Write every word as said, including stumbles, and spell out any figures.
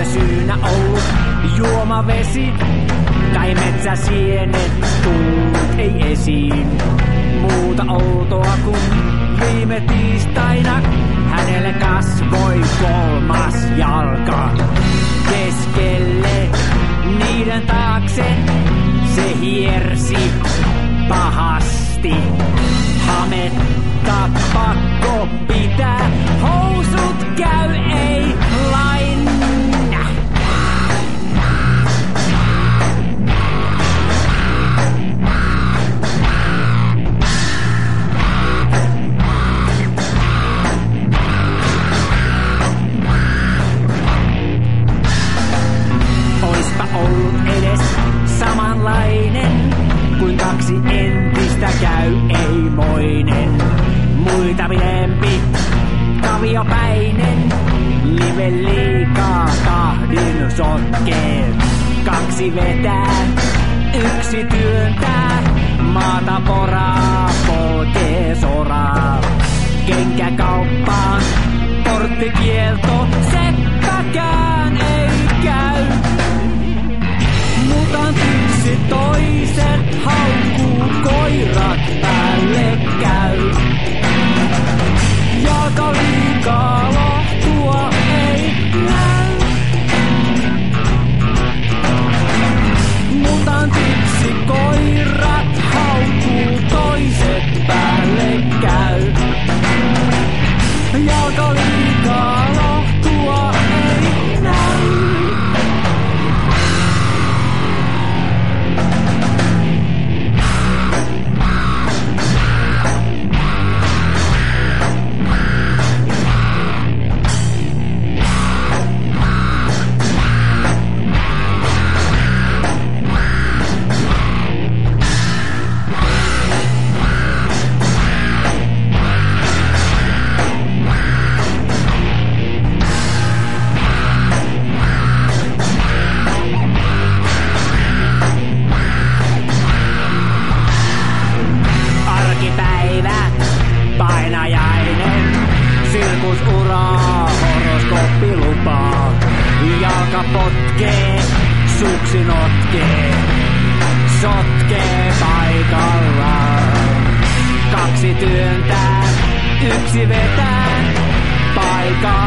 syynä ollut juomavesi tai metsäsienet tullut ei esiin. Muuta outoa kuin viime tiistaina hänelle kasvoi kolmas jalka. Keskelle niiden taakse se hiersi pahasti. Hametta pakko pitää, housut käy ei lain. Oispa ollut edes samanlainen kuin kaksi entistä käy ei moinen. Muita pidempi, kaviopäinen, live liikaa tahdin sotkee. Kaksi vetää, yksi työntää, maata poraa, polkee soraa. Kenkäkauppaan, porttikielto, seppäkään ei käy. Mutantiksi toiset haukkuu, koirat päälle käy. Jalka liikaa lohtua ei näy. Mutantiksi koirat haukkuu, toiset päälle käy. Jalka liikaa lohtua ei näy. Potkee, suksi notkee, sotkee paikallaan. Kaksi työntää, yksi vetää, paikalla.